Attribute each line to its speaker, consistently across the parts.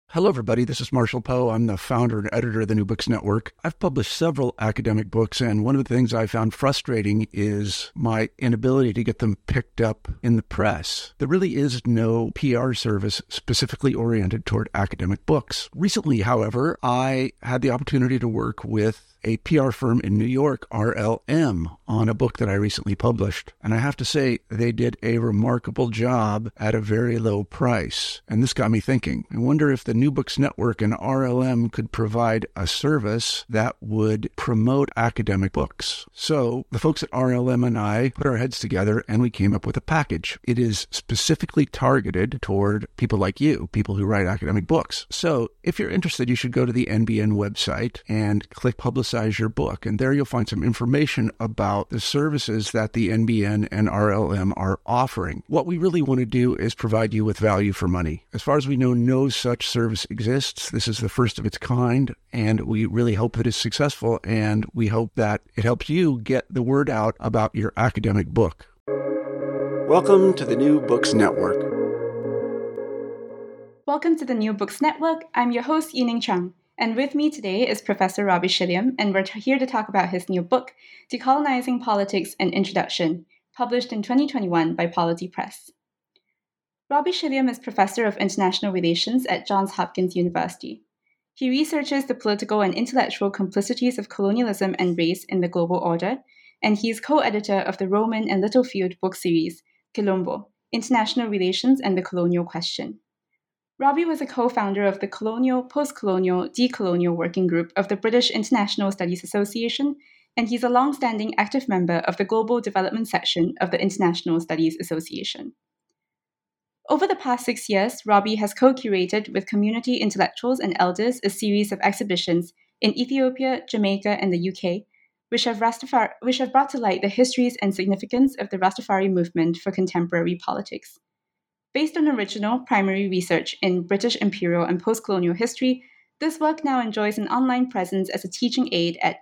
Speaker 1: Hello, everybody. This is Marshall Poe. I'm the founder and editor of the New Books Network. I've published several academic books, and one of the things I found frustrating is my inability to get them picked up in the press. There really is no PR service specifically oriented toward academic books. Recently, however, I had the opportunity to work with a PR firm in New York, RLM, on a book that I recently published. And I have to say, they did a remarkable job at a very low price. And this got me thinking. I wonder if the New Books Network and RLM could provide a service that would promote academic books. So the folks at RLM and I put our heads together and we came up with a package. It is specifically targeted toward people like you, people who write academic books. So if you're interested, you should go to the NBN website and click Publicize Your Book. And there you'll find some information about the services that the NBN and RLM are offering. What we really want to do is provide you with value for money. As far as we know, no such service exists. This is the first of its kind, and we really hope that it's successful, and we hope that it helps you get the word out about your academic book. Welcome to the New Books Network.
Speaker 2: Welcome to the New Books Network. I'm your host, Yining Chang. And with me today is Professor Robbie Shilliam, and we're here to talk about his new book, Decolonizing Politics: An Introduction, published in 2021 by Polity Press. Robbie Shilliam is Professor of International Relations at Johns Hopkins University. He researches the political and intellectual complicities of colonialism and race in the global order, and he is co-editor of the Rowman and Littlefield book series, Quilombo, International Relations and the Colonial Question. Robbie was a co-founder of the Colonial, Post-Colonial, Decolonial Working Group of the British International Studies Association, and he's a long-standing active member of the Global Development Section of the International Studies Association. Over the past 6 years, Robbie has co-curated with community intellectuals and elders a series of exhibitions in Ethiopia, Jamaica, and the UK, which have brought to light the histories and significance of the Rastafari movement for contemporary politics. Based on original primary research in British imperial and post-colonial history, this work now enjoys an online presence as a teaching aid at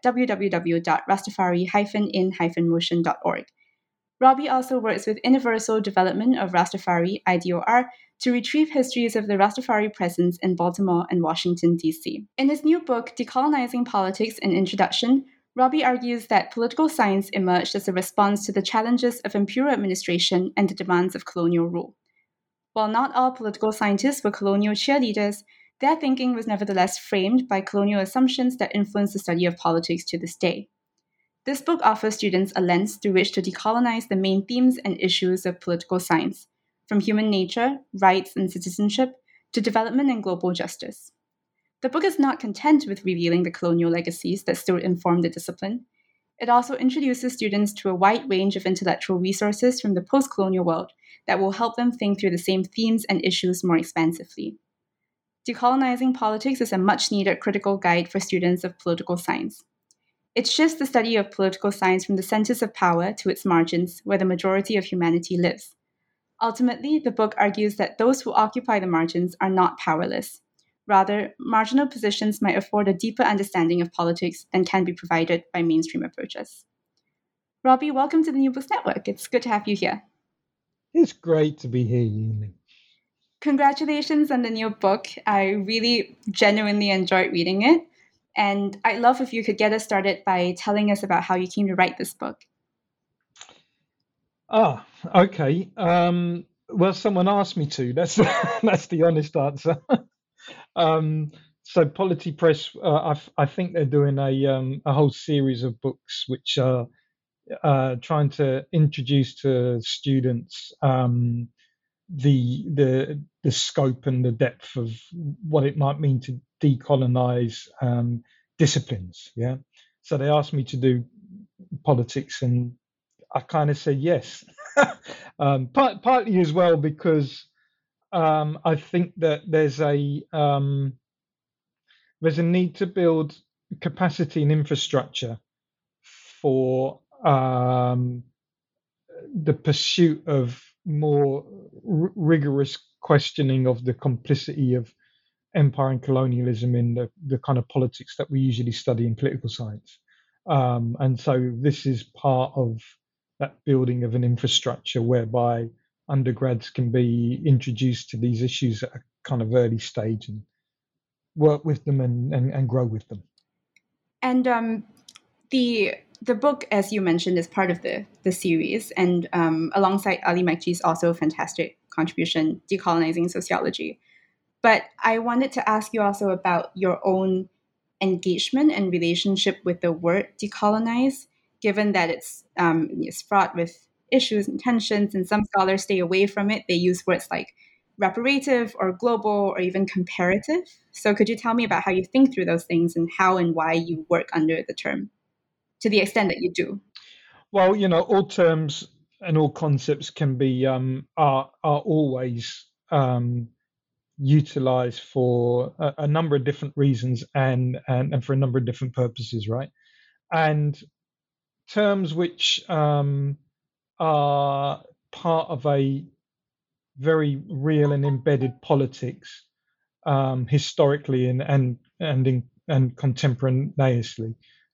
Speaker 2: www.rastafari-in-motion.org. Robbie also works with Universal Development of Rastafari, IDOR, to retrieve histories of the Rastafari presence in Baltimore and Washington, D.C. In his new book, Decolonizing Politics: An Introduction, Robbie argues that political science emerged as a response to the challenges of imperial administration and the demands of colonial rule. While not all political scientists were colonial cheerleaders, their thinking was nevertheless framed by colonial assumptions that influence the study of politics to this day. This book offers students a lens through which to decolonize the main themes and issues of political science, from human nature, rights and citizenship, to development and global justice. The book is not content with revealing the colonial legacies that still inform the discipline. It also introduces students to a wide range of intellectual resources from the post-colonial world that will help them think through the same themes and issues more expansively. Decolonizing Politics is a much-needed critical guide for students of political science. It shifts the study of political science from the centers of power to its margins, where the majority of humanity lives. Ultimately, the book argues that those who occupy the margins are not powerless. Rather, marginal positions might afford a deeper understanding of politics than can be provided by mainstream approaches. Robbie, welcome to the New Books Network. It's good to have you here.
Speaker 3: It's great to be here, Yining.
Speaker 2: Congratulations on the new book. I really genuinely enjoyed reading it. And I'd love if you could get us started by telling us about how you came to write this book.
Speaker 3: Okay. Well, someone asked me to. That's that's the honest answer. So Polity Press, I think they're doing a whole series of books which are trying to introduce to students the scope and the depth of what it might mean to decolonize disciplines. Yeah. So they asked me to do politics, and I kind of said yes. Partly as well because I think that there's a need to build capacity and infrastructure for the pursuit of more rigorous questioning of the complicity of empire and colonialism in the kind of politics that we usually study in political science. And so this is part of that building of an infrastructure whereby undergrads can be introduced to these issues at a kind of early stage and work with them and grow with them.
Speaker 2: And the book, as you mentioned, is part of the series, and alongside Ali Mekji's also fantastic contribution, Decolonizing Sociology. But I wanted to ask you also about your own engagement and relationship with the word decolonize, given that it's fraught with issues and tensions, and some scholars stay away from it. They use words like reparative or global or even comparative. So could you tell me about how you think through those things and how and why you work under the term to the extent that you do?
Speaker 3: Well, all terms and all concepts can be are always utilized for a number of different reasons and for a number of different purposes, right? And terms which are part of a very real and embedded politics historically and contemporaneously.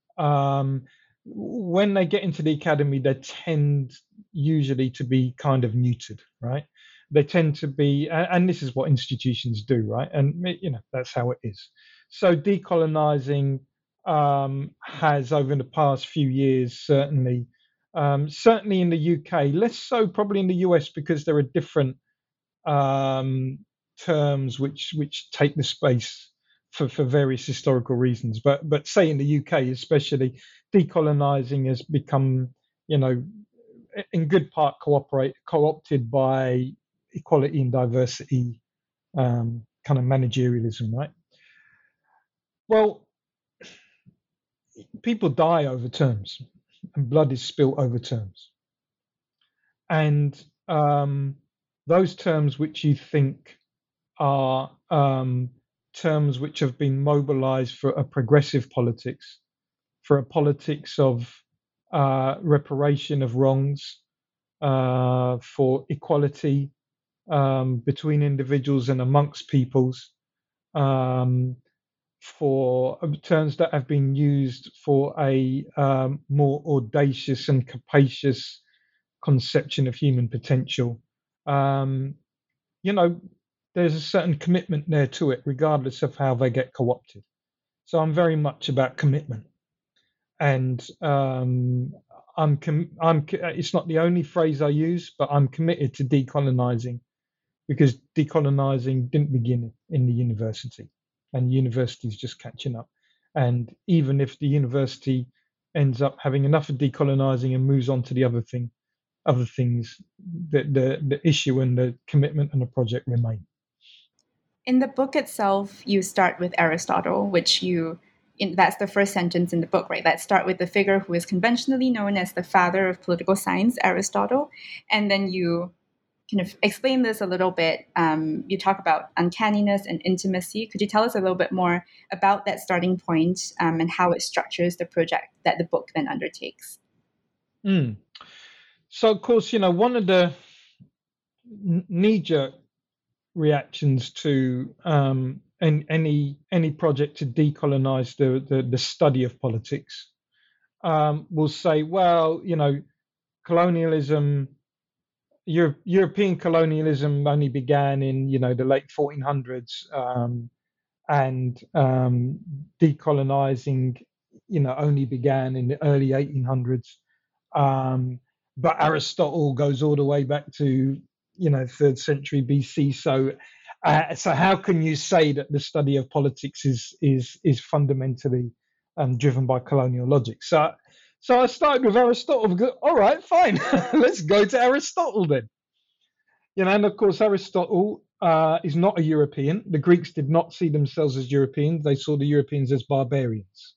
Speaker 3: When they get into the academy, they tend usually to be kind of neutered, right? They tend to be, and this is what institutions do, right? And that's how it is. So decolonizing has, over the past few years, certainly in the UK, less so probably in the US, because there are different terms which take the space for various historical reasons. But say in the UK especially, decolonizing has become, in good part co-opted by equality and diversity kind of managerialism, right? Well, people die over terms, and blood is spilt over terms. And those terms which you think are terms which have been mobilized for a progressive politics, for a politics of reparation of wrongs, for equality between individuals and amongst peoples, for terms that have been used for a more audacious and capacious conception of human potential. There's a certain commitment there to it, regardless of how they get co-opted. So I'm very much about commitment, and it's not the only phrase I use, but I'm committed to decolonizing, because decolonizing didn't begin in the university, and the university is just catching up. And even if the university ends up having enough of decolonizing and moves on to the other things, the issue and the commitment and the project remain.
Speaker 2: In the book itself, you start with Aristotle, that's the first sentence in the book, right? Let's start with the figure who is conventionally known as the father of political science, Aristotle. And then you kind of explain this a little bit. You talk about uncanniness and intimacy. Could you tell us a little bit more about that starting point and how it structures the project that the book then undertakes?
Speaker 3: So, of course, one of the knee-jerk reactions to any project to decolonize the study of politics will say, well, colonialism, European colonialism only began in the late 1400s, and decolonizing only began in the early 1800s. But Aristotle goes all the way back to 3rd century BC. So how can you say that the study of politics is fundamentally driven by colonial logic? So I started with Aristotle. All right, fine, let's go to Aristotle then. And of course Aristotle is not a European. The Greeks did not see themselves as Europeans; they saw the Europeans as barbarians.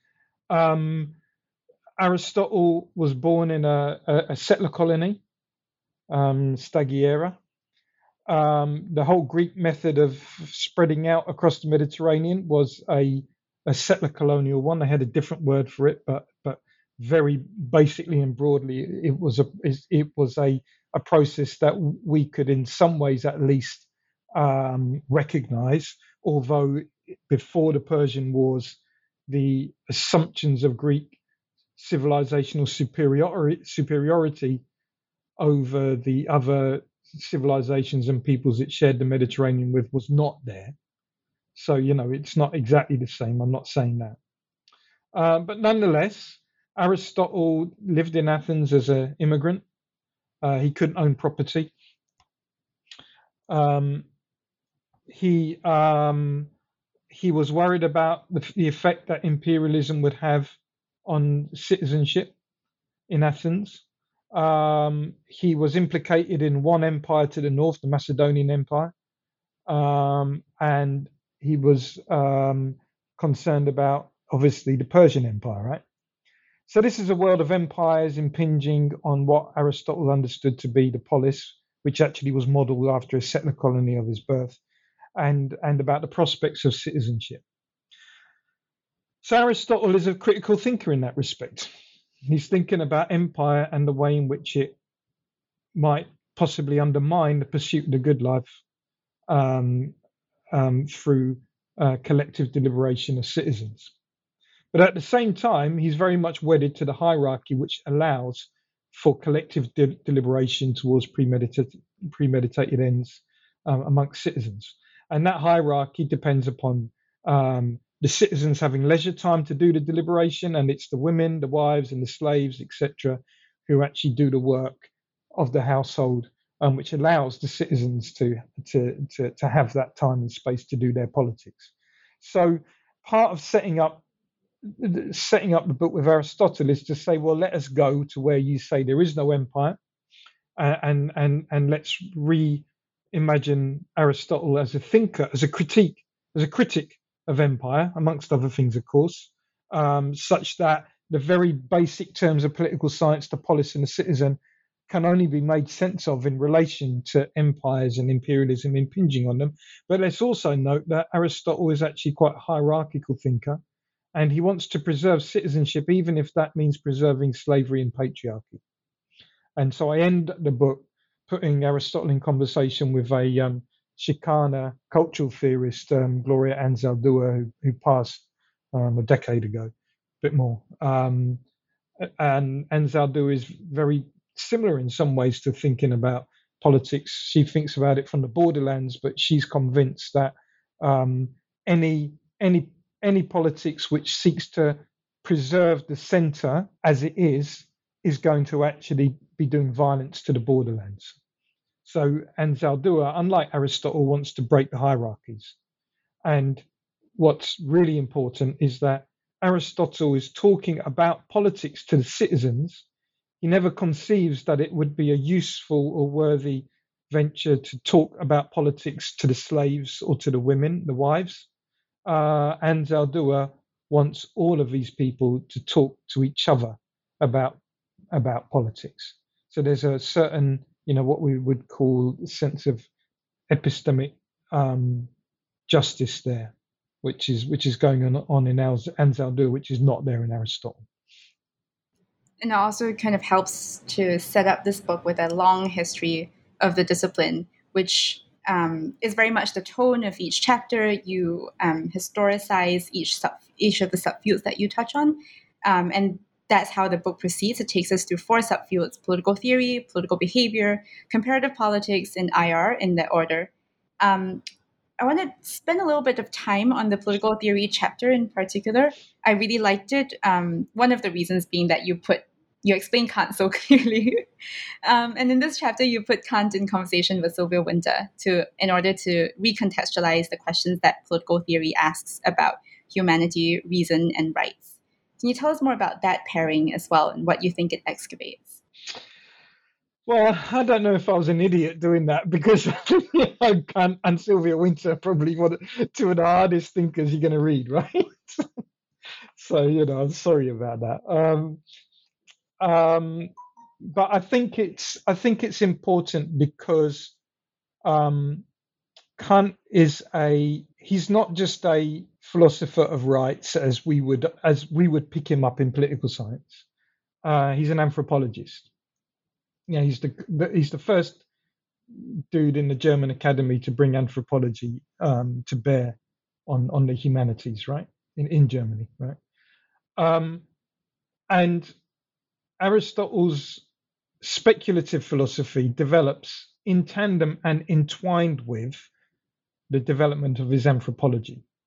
Speaker 3: Aristotle was born in a settler colony, Stagiaira. The whole Greek method of spreading out across the Mediterranean was a settler colonial one. They had a different word for it, but very basically and broadly, it was a process that we could, in some ways at least, recognize. Although before the Persian Wars, the assumptions of Greek civilizational superiority over the other civilizations and peoples it shared the Mediterranean with was not there. So, it's not exactly the same. I'm not saying that. But nonetheless, Aristotle lived in Athens as an immigrant. He couldn't own property. Um, he was worried about the effect that imperialism would have on citizenship in Athens. He was implicated in one empire to the north, the Macedonian Empire, and he was concerned about, obviously, the Persian Empire, right? So this is a world of empires impinging on what Aristotle understood to be the polis, which actually was modeled after a settler colony of his birth, and about the prospects of citizenship. So Aristotle is a critical thinker in that respect. He's thinking about empire and the way in which it might possibly undermine the pursuit of the good life through collective deliberation of citizens. But at the same time, he's very much wedded to the hierarchy which allows for collective deliberation towards premeditated ends amongst citizens. And that hierarchy depends upon the citizens having leisure time to do the deliberation, and it's the women, the wives, and the slaves, etc., who actually do the work of the household, which allows the citizens to have that time and space to do their politics. So part of setting up the book with Aristotle is to say, well, let us go to where you say there is no empire, and let's reimagine Aristotle as a thinker, as a critic of empire, amongst other things, of course, such that the very basic terms of political science, the polis and the citizen, can only be made sense of in relation to empires and imperialism impinging on them. But let's also note that Aristotle is actually quite a hierarchical thinker, and he wants to preserve citizenship, even if that means preserving slavery and patriarchy. And so I end the book putting Aristotle in conversation with a Chicana cultural theorist, Gloria Anzaldúa, who passed a decade ago, a bit more. And Anzaldúa is very similar in some ways to thinking about politics. She thinks about it from the borderlands, but she's convinced that any politics which seeks to preserve the center as it is going to actually be doing violence to the borderlands. So Anzaldúa, unlike Aristotle, wants to break the hierarchies. And what's really important is that Aristotle is talking about politics to the citizens. He never conceives that it would be a useful or worthy venture to talk about politics to the slaves or to the women, the wives. Anzaldúa wants all of these people to talk to each other about politics. So there's a certain, what we would call a sense of epistemic justice there, which is going on in Anzaldúa, which is not there in Aristotle.
Speaker 2: And it also kind of helps to set up this book with a long history of the discipline, which is very much the tone of each chapter. You historicize each of the subfields that you touch on, and that's how the book proceeds. It takes us through 4 subfields: political theory, political behavior, comparative politics, and IR in that order. I want to spend a little bit of time on the political theory chapter in particular. I really liked it. One of the reasons being that you explain Kant so clearly. And in this chapter, you put Kant in conversation with Sylvia Wynter in order to recontextualize the questions that political theory asks about humanity, reason, and rights. Can you tell us more about that pairing as well and what you think it excavates?
Speaker 3: Well, I don't know if I was an idiot doing that, because Kant and Sylvia Wynter are probably two of the hardest thinkers you're going to read, right? So, I'm sorry about that. But I think it's important because Kant he's not just a philosopher of rights as we would pick him up in political science. He's an anthropologist. He's the first dude in the German Academy to bring anthropology to bear on the humanities, right? In Germany, right? And Aristotle's speculative philosophy develops in tandem and entwined with the development of his anthropology.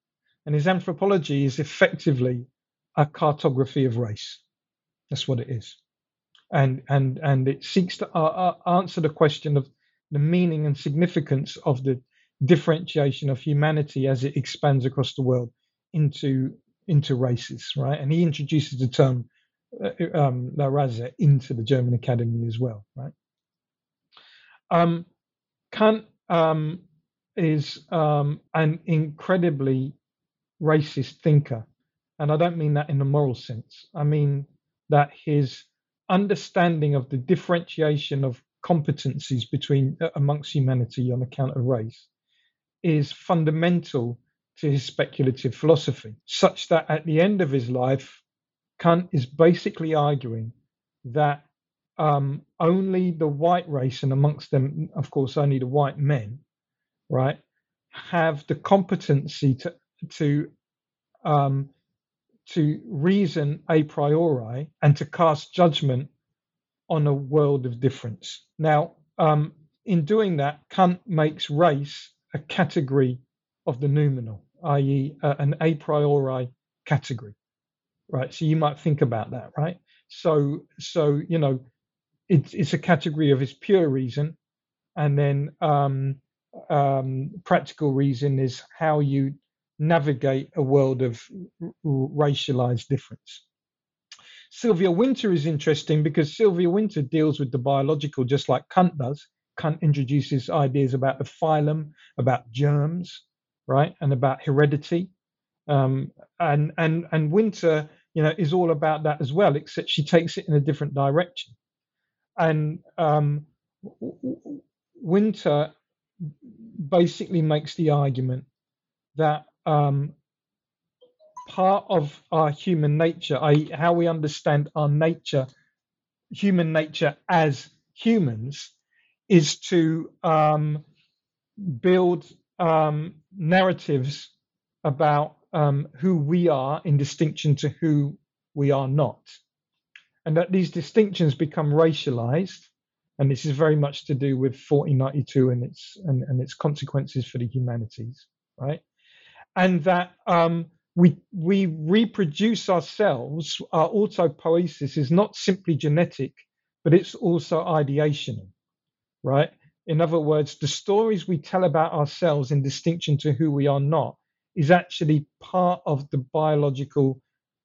Speaker 3: And his anthropology is effectively a cartography of race. That's what it is. And it seeks to answer the question of the meaning and significance of the differentiation of humanity as it expands across the world into races, right? And he introduces the term La Raza into the German Academy as well, right? Kant is an incredibly racist thinker, and I don't mean that in a moral sense. I mean that his understanding of the differentiation of competencies amongst humanity on account of race is fundamental to his speculative philosophy, such that at the end of his life, Kant is basically arguing that only the white race, and amongst them, of course, only the white men, right, have the competency to reason a priori and to cast judgment on a world of difference. Now, in doing that, Kant makes race a category of the noumenal, i.e., an a priori category, right? So you might think about that, right? So you know, it's a category of its pure reason, and then practical reason is how you navigate a world of racialized difference. Sylvia Wynter is interesting because Sylvia Wynter deals with the biological just like Kant does. Kant introduces ideas about the phylum, about germs, right, and about heredity. And Wynter, you know, is all about that as well, except she takes it in a different direction. And Wynter basically makes the argument that part of our human nature, i.e., how we understand our nature, human nature as humans, is to build narratives about who we are in distinction to who we are not. And that these distinctions become racialized, and this is very much to do with 1492 and its consequences for the humanities, right? And that we reproduce ourselves. Our autopoiesis is not simply genetic, but it's also ideational, right? In other words, the stories we tell about ourselves in distinction to who we are not is actually part of the biological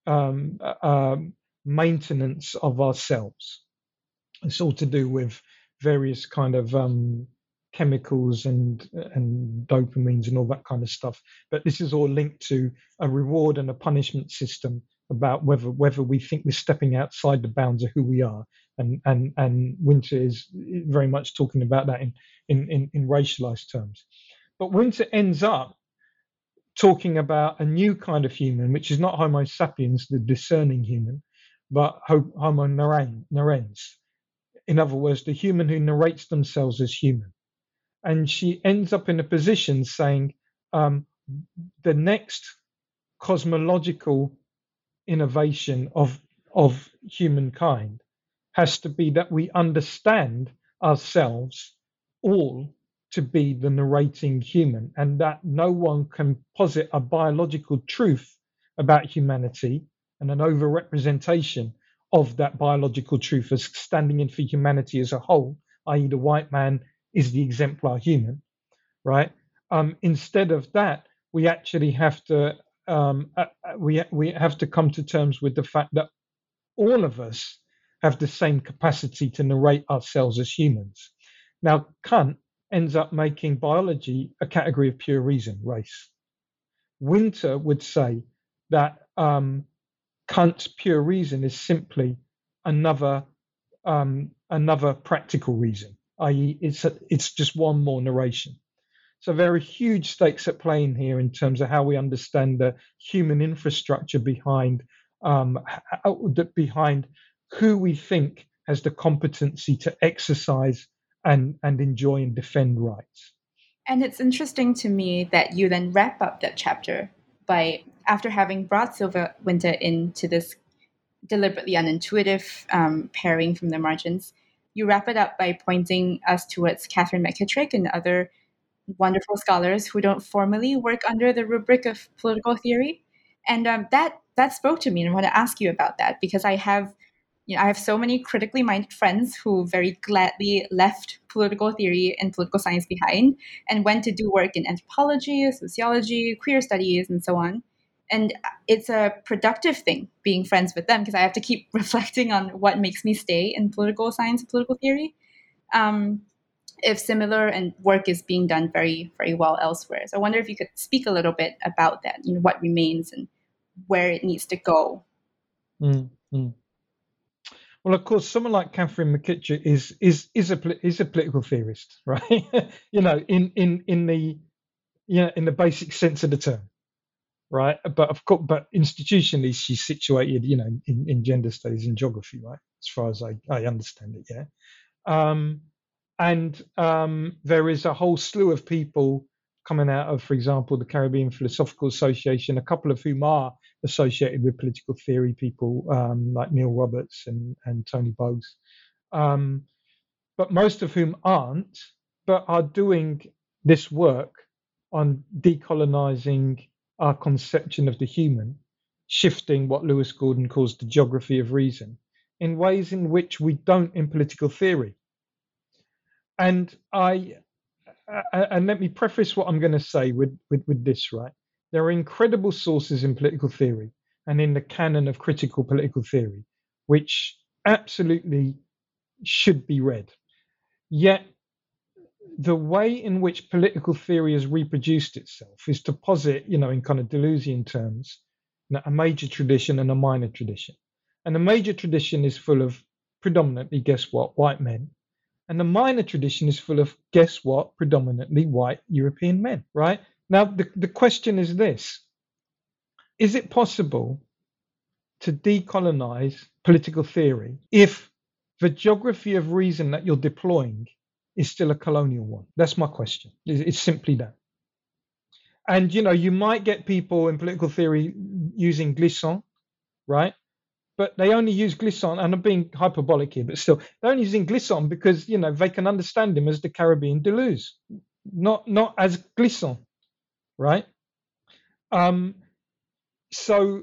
Speaker 3: maintenance of ourselves. It's all to do with various kind of chemicals and dopamines and all that kind of stuff. But this is all linked to a reward and a punishment system about whether we think we're stepping outside the bounds of who we are. And Wynter is very much talking about that in racialized terms. But Wynter ends up talking about a new kind of human, which is not Homo sapiens, the discerning human, but Homo narrans. In other words, the human who narrates themselves as human. And she ends up in a position saying the next cosmological innovation of humankind has to be that we understand ourselves all to be the narrating human, and that no one can posit a biological truth about humanity and an overrepresentation of that biological truth as standing in for humanity as a whole, i.e. the white man is the exemplar human, right? Instead of that, we actually have to we have to come to terms with the fact that all of us have the same capacity to narrate ourselves as humans. Now, Kant ends up making biology a category of pure reason, race. Wynter would say that Kant's pure reason is simply another practical reason, i.e., it's just one more narration. So there are huge stakes at play in here in terms of how we understand the human infrastructure behind who we think has the competency to exercise and enjoy and defend rights.
Speaker 2: And it's interesting to me that you then wrap up that chapter by, after having brought Sylvia Wynter into this deliberately unintuitive pairing from the margins, you wrap it up by pointing us towards Catherine McKittrick and other wonderful scholars who don't formally work under the rubric of political theory. And that spoke to me, and I want to ask you about that because I have so many critically minded friends who very gladly left political theory and political science behind and went to do work in anthropology, sociology, queer studies, and so on. And it's a productive thing being friends with them because I have to keep reflecting on what makes me stay in political science and political theory. If similar and work is being done very, very well elsewhere. So I wonder if you could speak a little bit about that, what remains and where it needs to go.
Speaker 3: Mm-hmm. Well, of course, someone like Catherine McKittrick is a political theorist, right? in the basic sense of the term, right? But of course, but institutionally, she's situated, in gender studies and geography, right? As far as I understand it, yeah. And there is a whole slew of people coming out of, for example, the Caribbean Philosophical Association, a couple of whom are associated with political theory people like Neil Roberts and Tony Bowes, but most of whom aren't, but are doing this work on decolonizing our conception of the human, shifting what Lewis Gordon calls the geography of reason in ways in which we don't in political theory. And let me preface what I'm going to say with this, right? There are incredible sources in political theory and in the canon of critical political theory, which absolutely should be read. Yet, the way in which political theory has reproduced itself is to posit, in kind of Deleuzian terms, a major tradition and a minor tradition. And the major tradition is full of predominantly, guess what, white men. And the minor tradition is full of, guess what, predominantly white European men, right? Now, the question is this. Is it possible to decolonize political theory if the geography of reason that you're deploying is still a colonial one? That's my question. It's simply that. And, you might get people in political theory using Glissant, right? But they only use Glissant, and I'm being hyperbolic here, but still, they're only using Glissant because, they can understand him as the Caribbean Deleuze, not as Glissant, right? So,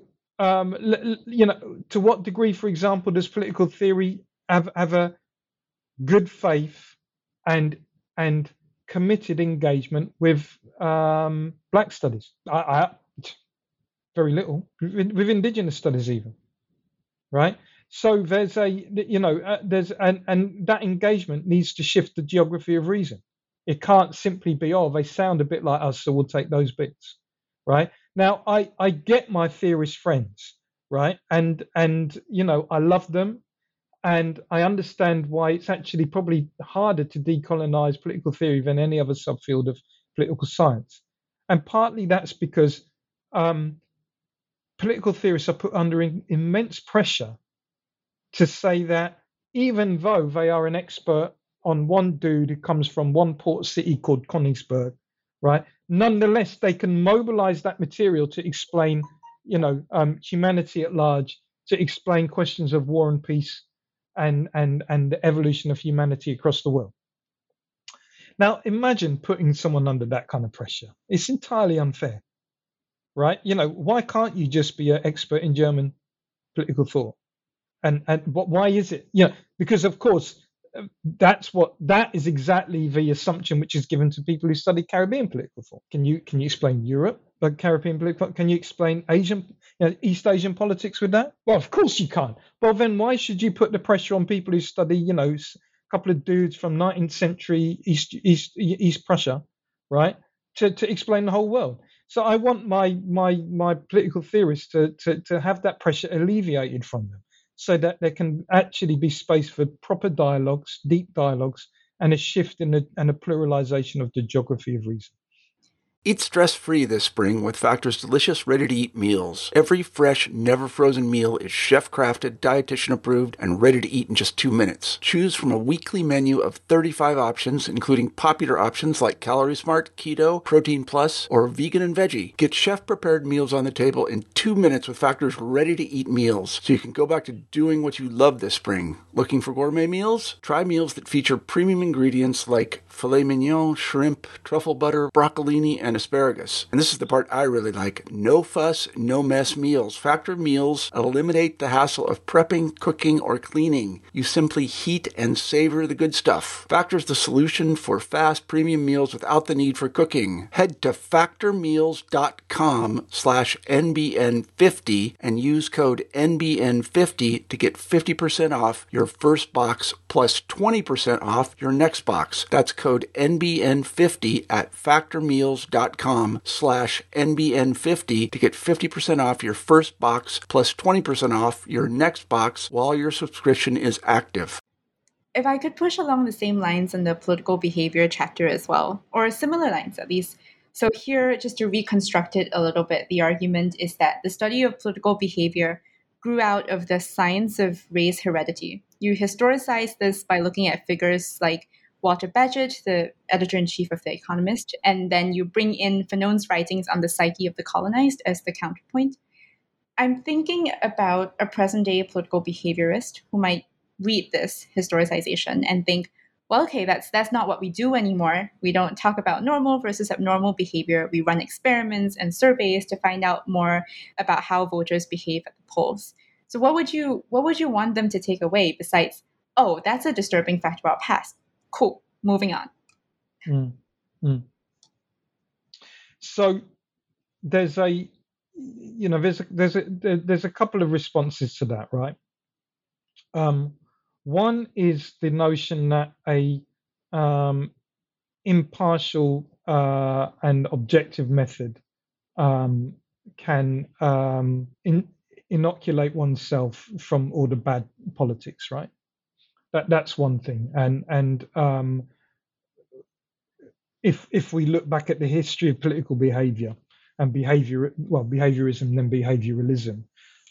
Speaker 3: to what degree, for example, does political theory have a good faith and committed engagement with Black studies? I very little, with Indigenous studies even. Right, so there's and that engagement needs to shift the geography of reason. It can't simply be, they sound a bit like us, so we'll take those bits. Right, now I get my theorist friends, right, and I love them, and I understand why it's actually probably harder to decolonize political theory than any other subfield of political science, and partly that's because political theorists are put under immense pressure to say that even though they are an expert on one dude who comes from one port city called Königsberg, right? Nonetheless, they can mobilize that material to explain, humanity at large, to explain questions of war and peace and the evolution of humanity across the world. Now, imagine putting someone under that kind of pressure. It's entirely unfair. Right? Why can't you just be an expert in German political thought? And why is it? Because of course that is exactly the assumption which is given to people who study Caribbean political thought. Can you explain Europe, like Caribbean political thought? Can you explain Asian, East Asian politics with that? Well, of course you can't. Well, then why should you put the pressure on people who study, a couple of dudes from 19th century East Prussia, right, to explain the whole world? So I want my political theorists to have that pressure alleviated from them, so that there can actually be space for proper dialogues, deep dialogues, and a shift and a pluralization of the geography of reason.
Speaker 1: Eat stress-free this spring with Factor's delicious ready-to-eat meals. Every fresh, never-frozen meal is chef-crafted, dietitian-approved, and ready to eat in just 2 minutes. Choose from a weekly menu of 35 options, including popular options like Calorie Smart, Keto, Protein Plus, or Vegan and Veggie. Get chef-prepared meals on the table in 2 minutes with Factor's ready-to-eat meals, so you can go back to doing what you love this spring. Looking for gourmet meals? Try meals that feature premium ingredients like filet mignon, shrimp, truffle butter, broccolini, and asparagus. And this is the part I really like. No fuss, no mess meals. Factor meals eliminate the hassle of prepping, cooking, or cleaning. You simply heat and savor the good stuff. Factor's the solution for fast premium meals without the need for cooking. Head to factormeals.com/NBN50 and use code NBN50 to get 50% off your first box plus 20% off your next box. That's code NBN50 at factormeals.com/NBN50 to get 50% off your first box plus 20% off your next box while your subscription is active.
Speaker 2: If I could push along the same lines in the political behavior chapter as well, or similar lines at least. So here, just to reconstruct it a little bit, the argument is that the study of political behavior grew out of the science of race heredity. You historicize this by looking at figures like Walter Bagehot, the editor-in-chief of The Economist, and then you bring in Fanon's writings on the psyche of the colonized as the counterpoint. I'm thinking about a present-day political behaviorist who might read this historicization and think, well, okay, that's not what we do anymore. We don't talk about normal versus abnormal behavior. We run experiments and surveys to find out more about how voters behave at the polls. So what would you want them to take away besides, oh, that's a disturbing fact about past? Cool, moving on.
Speaker 3: So there's a couple of responses to that, right? One is the notion that a impartial and objective method can inoculate oneself from all the bad politics, right? That's one thing, and if we look back at the history of political behavior and behaviorism, then behavioralism,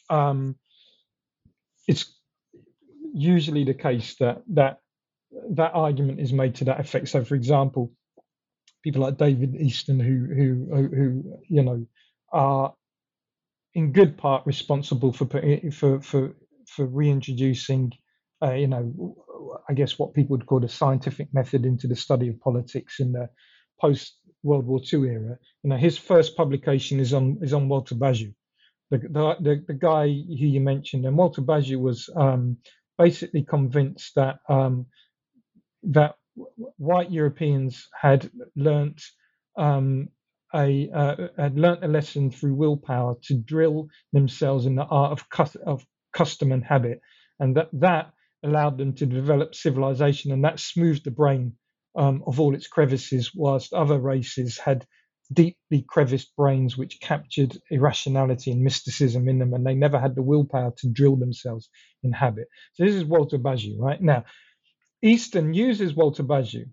Speaker 3: it's usually the case that argument is made to that effect. So, for example, people like David Easton, who are in good part responsible for reintroducing, I guess what people would call the scientific method into the study of politics in the post World War II era. His first publication is on Walter Bagehot, the guy who you mentioned, and Walter Bagehot was basically convinced that that white Europeans had learnt a lesson through willpower to drill themselves in the art of custom and habit, and that allowed them to develop civilization, and that smoothed the brain of all its crevices, whilst other races had deeply creviced brains which captured irrationality and mysticism in them, and they never had the willpower to drill themselves in habit. So this is Walter Bagehot, right? Now, Easton uses Walter Bagehot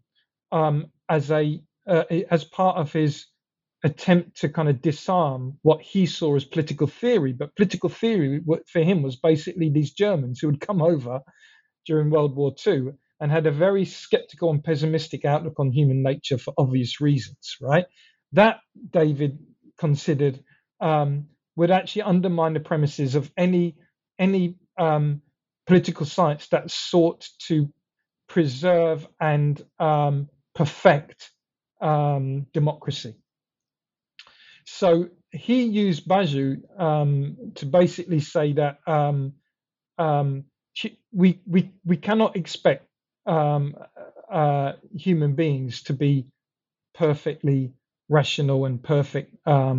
Speaker 3: as part of his attempt to kind of disarm what he saw as political theory. But political theory for him was basically these Germans who had come over during World War II and had a very skeptical and pessimistic outlook on human nature for obvious reasons, right? That David considered would actually undermine the premises of any political science that sought to preserve and perfect democracy. So he used Bagehot to basically say that we cannot expect human beings to be perfectly rational and perfect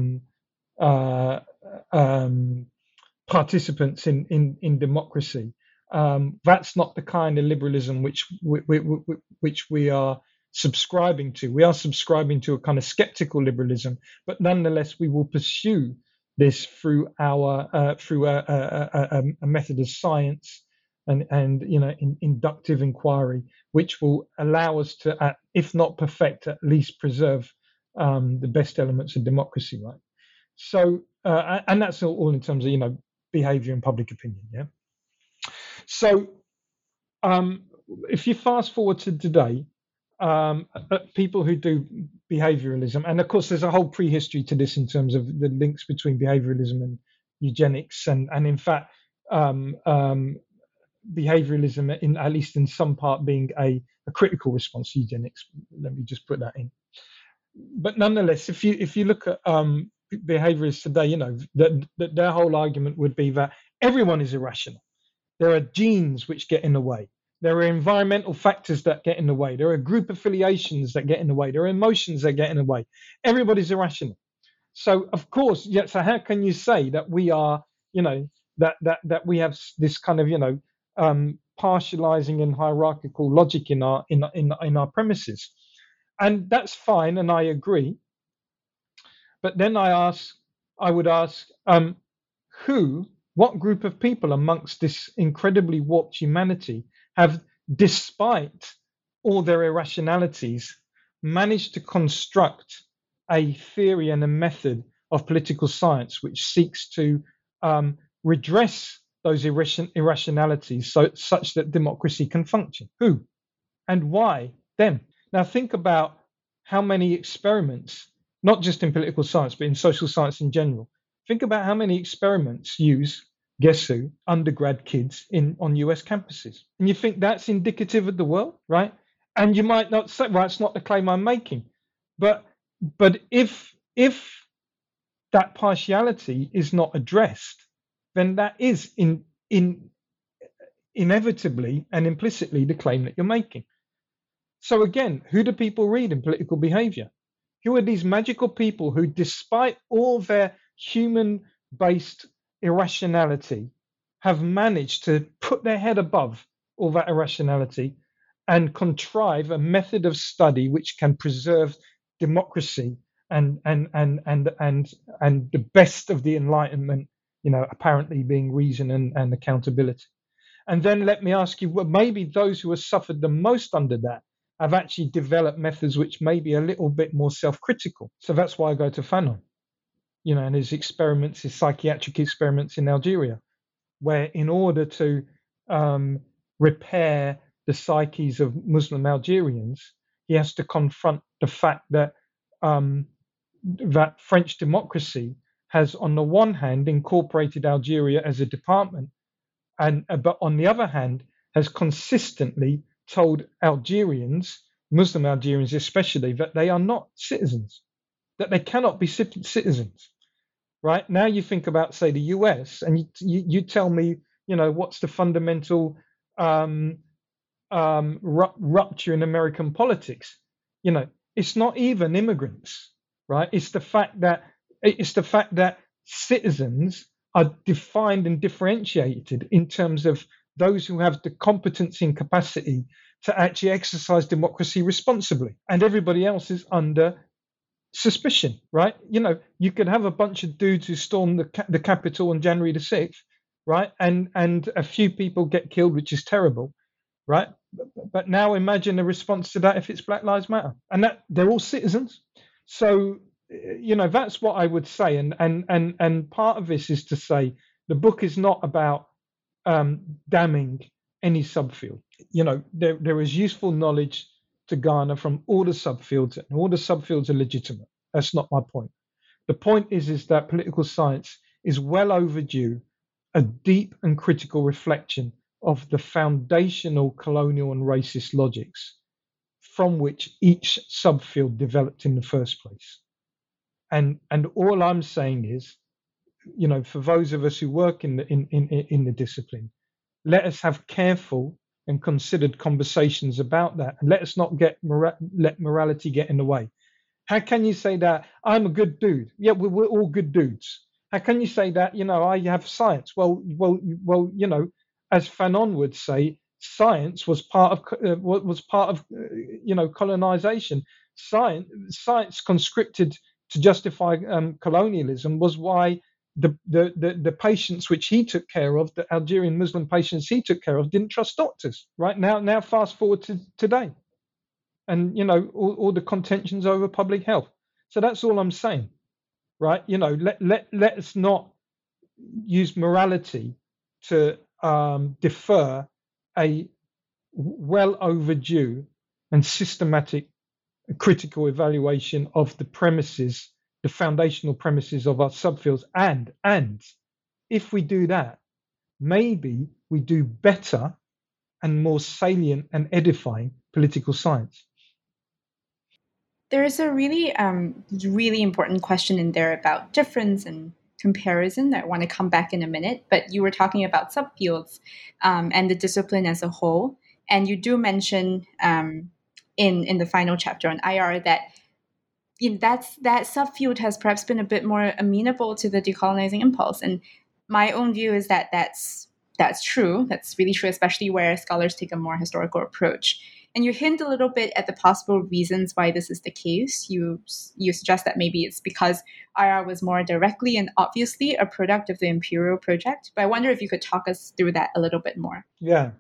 Speaker 3: participants in democracy. That's not the kind of liberalism which we are subscribing to. We are subscribing to a kind of skeptical liberalism, but nonetheless, we will pursue this through a method of science and inductive inquiry, which will allow us to, if not perfect, at least preserve the best elements of democracy, right? So, and that's all in terms of behavior and public opinion. Yeah. So, if you fast forward to today, people who do behavioralism, and of course, there's a whole prehistory to this in terms of the links between behavioralism and eugenics, and in fact, behavioralism, in at least in some part, being a critical response to eugenics. Let me just put that in. But nonetheless, if you look at behaviorists today, that their whole argument would be that everyone is irrational. There are genes which get in the way. There are environmental factors that get in the way. There are group affiliations that get in the way. There are emotions that get in the way. Everybody's irrational. So of course, yeah. So how can you say that we are, that we have this kind of, partializing and hierarchical logic in our premises? And that's fine, and I agree. But then I would ask, what group of people amongst this incredibly warped humanity have, despite all their irrationalities, managed to construct a theory and a method of political science which seeks to redress those irrationalities such that democracy can function? Who and why them? Now think about how many experiments, not just in political science, but in social science in general. Think about how many experiments use, guess who, undergrad kids on US campuses. And you think that's indicative of the world, right? And you might not say, well, it's not the claim I'm making. But if that partiality is not addressed, then that is inevitably and implicitly the claim that you're making. So again, who do people read in political behavior? Who are these magical people who, despite all their human-based irrationality, have managed to put their head above all that irrationality and contrive a method of study which can preserve democracy and the best of the Enlightenment, apparently being reason and accountability. And then let me ask you, well, maybe those who have suffered the most under that have actually developed methods which may be a little bit more self-critical. So that's why I go to Fanon, and his experiments, his psychiatric experiments in Algeria, where in order to repair the psyches of Muslim Algerians, he has to confront the fact that that French democracy has, on the one hand, incorporated Algeria as a department, but on the other hand, has consistently told Algerians, Muslim Algerians especially, that they are not citizens, that they cannot be citizens. Right now, you think about, say, the US, and you tell me, what's the fundamental rupture in American politics? It's not even immigrants, right? It's the fact that citizens are defined and differentiated in terms of those who have the competency and capacity to actually exercise democracy responsibly, and everybody else is under suspicion, right? You could have a bunch of dudes who storm the Capitol on January the 6th, right? And a few people get killed, which is terrible, right? But now imagine the response to that if it's Black Lives Matter, and that they're all citizens. So, that's what I would say. And part of this is to say the book is not about damning any subfield. There is useful knowledge to garner from all the subfields, and all the subfields are legitimate. That's not my point. The point is that political science is well overdue a deep and critical reflection of the foundational colonial and racist logics from which each subfield developed in the first place. And all I'm saying is, for those of us who work in the discipline, let us have careful and considered conversations about that, and let us not let morality get in the way. How can you say that I'm a good dude? Yeah, we're all good dudes. How can you say that? I have science. Well, as Fanon would say, science was part of colonization. Science conscripted to justify colonialism was why the patients which he took care of, the Algerian Muslim patients he took care of, didn't trust doctors. Right now fast forward to today, and all the contentions over public health. So that's all I'm saying, right? Let's not use morality to defer a well overdue and systematic critical evaluation of the premises, the foundational premises of our subfields. And if we do that, maybe we do better and more salient and edifying political science.
Speaker 2: There is a really, really important question in there about difference and comparison that I want to come back in a minute. But you were talking about subfields and the discipline as a whole. And you do mention in the final chapter on IR that that subfield has perhaps been a bit more amenable to the decolonizing impulse. And my own view is that that's true. That's really true, especially where scholars take a more historical approach. And you hint a little bit at the possible reasons why this is the case. You suggest that maybe it's because IR was more directly and obviously a product of the imperial project. But I wonder if you could talk us through that a little bit more.
Speaker 3: Yeah.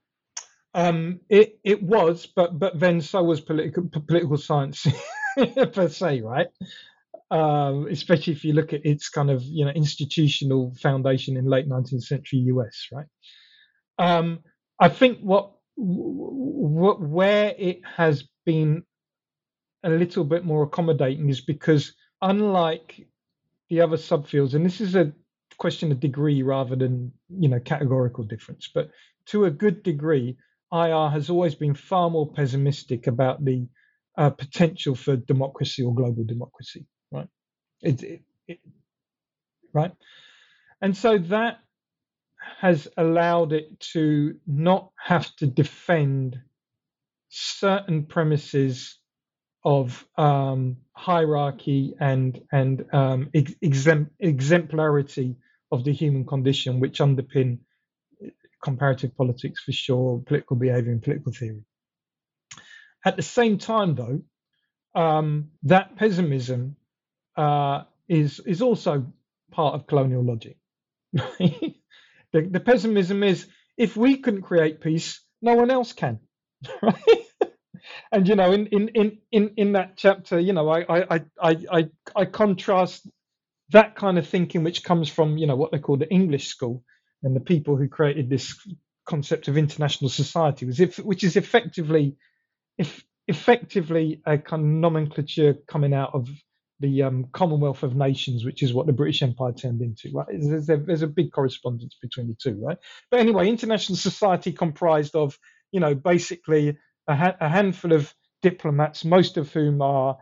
Speaker 3: It was, but then so was political science per se, right? Especially if you look at its kind of institutional foundation in late 19th century US, right? I think where it has been a little bit more accommodating is because, unlike the other subfields, and this is a question of degree rather than categorical difference, but to a good degree, IR has always been far more pessimistic about the potential for democracy or global democracy, right? Right, and so that has allowed it to not have to defend certain premises of hierarchy and exemplarity of the human condition, which underpin comparative politics for sure, political behavior and political theory. At the same time, though, that pessimism is also part of colonial logic. The pessimism is, if we couldn't create peace, no one else can, right? And in that chapter, I contrast that kind of thinking, which comes from what they call the English school, and the people who created this concept of international society, which is effectively a kind of nomenclature coming out of the Commonwealth of Nations, which is what the British Empire turned into, right? There's a big correspondence between the two, right? But anyway, international society comprised of, basically a handful of diplomats, most of whom are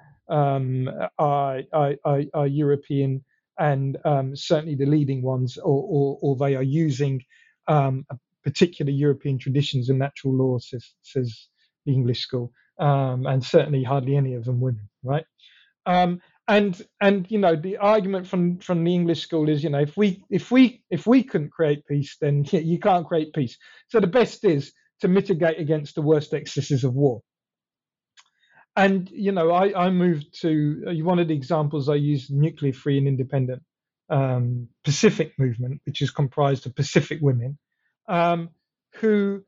Speaker 3: European, and certainly the leading ones, or they are using particular European traditions and natural law, says the English school, and certainly hardly any of them women, right? And the argument from the English school is, if we couldn't create peace, then you can't create peace. So the best is to mitigate against the worst excesses of war. And I moved to one of the examples I used, nuclear free and independent Pacific movement, which is comprised of Pacific women, who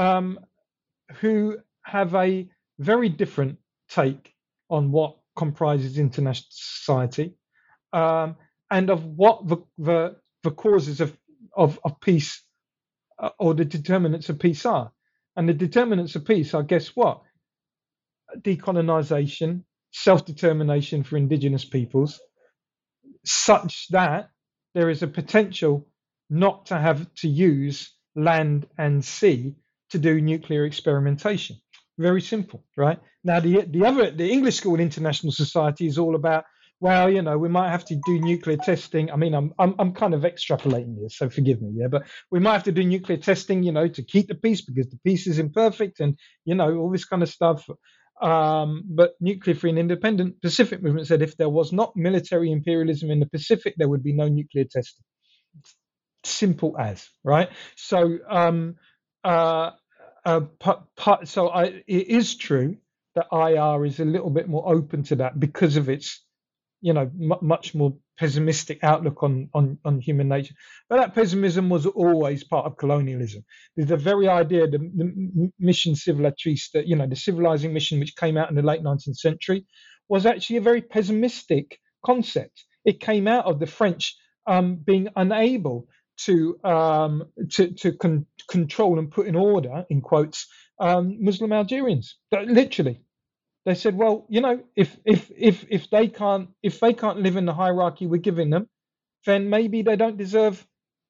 Speaker 3: have a very different take on what comprises international society, and of what the causes of peace or the determinants of peace are. And the determinants of peace are, guess what? Decolonization, self-determination for indigenous peoples, such that there is a potential not to have to use land and sea to do nuclear experimentation. Very simple, right? Now, the English school in international society is all about, well, we might have to do nuclear testing. I mean, I'm kind of extrapolating here, so forgive me, yeah. But we might have to do nuclear testing, to keep the peace, because the peace is imperfect, and all this kind of stuff. But nuclear free and independent Pacific movement said, if there was not military imperialism in the Pacific, there would be no nuclear testing. Simple as, right? So it is true that IR is a little bit more open to that because of its, much more pessimistic outlook on human nature. But that pessimism was always part of colonialism. The very idea, the mission civilisatrice, the civilizing mission, which came out in the late 19th century, was actually a very pessimistic concept. It came out of the French being unable to control and put in order, in quotes, Muslim Algerians. Literally, they said, well, if they can't live in the hierarchy we're giving them, then maybe they don't deserve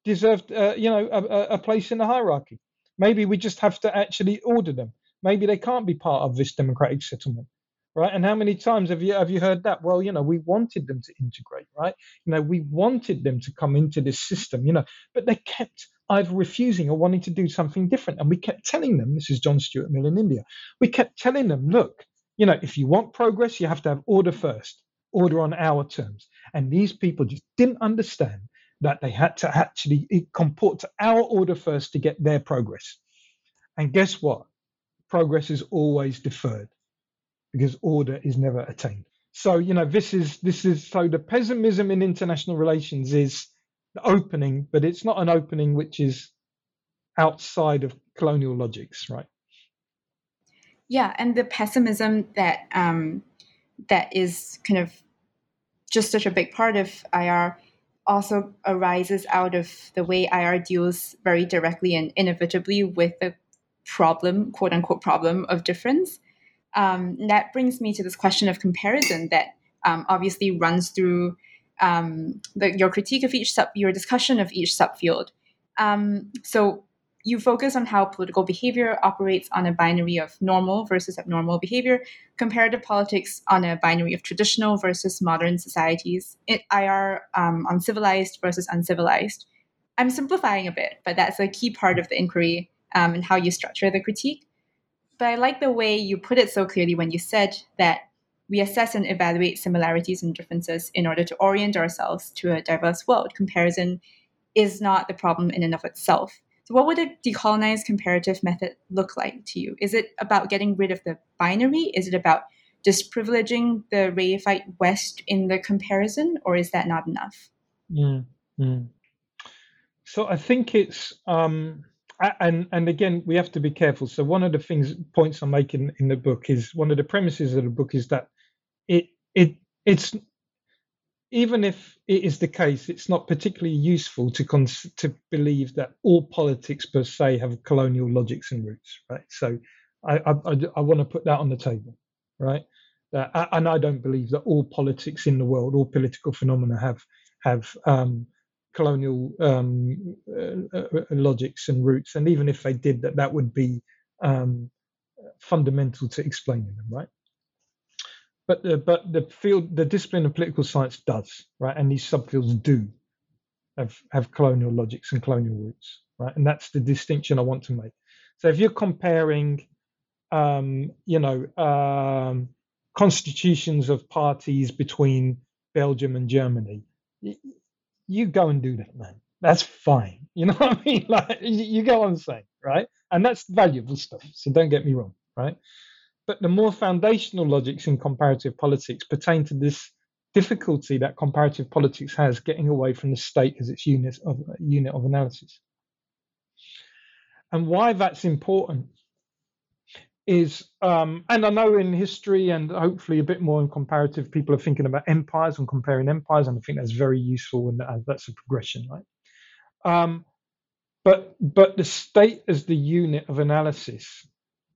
Speaker 3: a place in the hierarchy. Maybe we just have to actually order them. Maybe they can't be part of this democratic settlement, right? And how many times have you heard that? Well, we wanted them to integrate, right? We wanted them to come into this system, but they kept either refusing or wanting to do something different. And we kept telling them, this is John Stuart Mill in India, we kept telling them, look, if you want progress, you have to have order first, order on our terms. And these people just didn't understand that they had to actually comport to our order first to get their progress. And guess what? Progress is always deferred because order is never attained. So, this is so the pessimism in international relations is the opening, but it's not an opening which is outside of colonial logics, right?
Speaker 2: Yeah, and the pessimism that is kind of just such a big part of IR also arises out of the way IR deals very directly and inevitably with the problem, quote unquote, problem of difference. That brings me to this question of comparison that obviously runs through your critique of your discussion of each subfield. So you focus on how political behavior operates on a binary of normal versus abnormal behavior, comparative politics on a binary of traditional versus modern societies, IR on civilized versus uncivilized. I'm simplifying a bit, but that's a key part of the inquiry and how you structure the critique. But I like the way you put it so clearly when you said that we assess and evaluate similarities and differences in order to orient ourselves to a diverse world. Comparison is not the problem in and of itself. So what would a decolonized comparative method look like to you? Is it about getting rid of the binary? Is it about disprivileging the reified West in the comparison, or is that not enough?
Speaker 3: So I think it's, and again, we have to be careful. So one of the points I'm making in the book is, one of the premises of the book is that it's even if it is the case, it's not particularly useful to believe that all politics per se have colonial logics and roots, right? So I want to put that on the table, right? And I don't believe that all politics in the world, all political phenomena have colonial logics and roots. And even if they did, that would be fundamental to explaining them, right? But the discipline of political science does, right? And these subfields do have colonial logics and colonial roots, right? And that's the distinction I want to make. So if you're comparing, constitutions of parties between Belgium and Germany, you go and do that, man. That's fine. You know what I mean? Like, you get what I'm saying, right? And that's valuable stuff. So don't get me wrong, right? But the more foundational logics in comparative politics pertain to this difficulty that comparative politics has getting away from the state as its unit of analysis. And why that's important is, and I know in history and hopefully a bit more in comparative, people are thinking about empires and comparing empires, and I think that's very useful, and that's a progression, right? But the state as the unit of analysis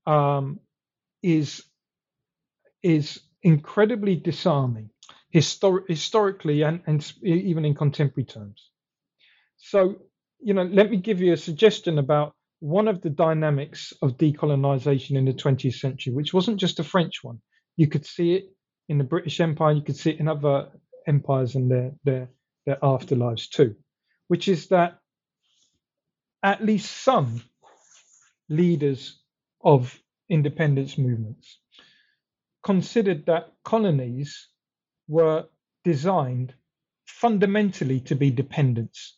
Speaker 3: is incredibly disarming historically and even in contemporary terms. So, let me give you a suggestion about one of the dynamics of decolonization in the 20th century, which wasn't just a French one. You could see it in the British Empire, you could see it in other empires and their afterlives too, which is that at least some leaders of independence movements considered that colonies were designed fundamentally to be dependencies,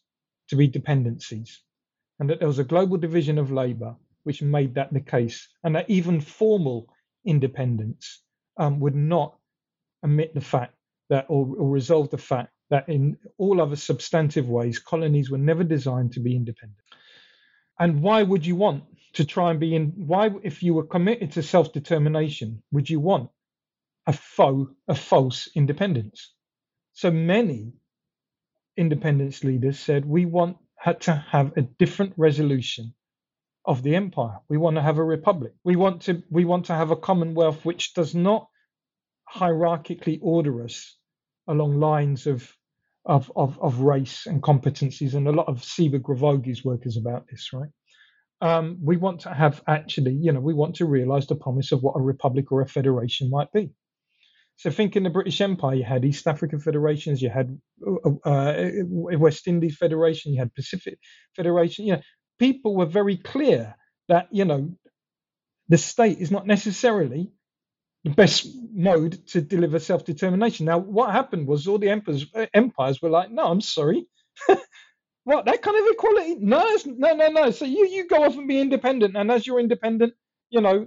Speaker 3: and that there was a global division of labor which made that the case, and that even formal independence would not omit the fact that, or resolve the fact that in all other substantive ways, colonies were never designed to be independent. And why would you want to try and be why, if you were committed to self-determination, would you want a false independence. So many independence leaders said had to have a different resolution of the empire. We want to have a republic. We want to have a commonwealth which does not hierarchically order us along lines of race and competencies, and a lot of Siva Gravogi's work is about this, right? We want to have we want to realize the promise of what a republic or a federation might be. So think in the British Empire, you had East African federations, you had West Indies Federation, you had Pacific Federation. People were very clear that, the state is not necessarily the best mode to deliver self-determination. Now, what happened was all the empires were like, no, I'm sorry. What, that kind of equality? No. So you go off and be independent, and as you're independent, you'll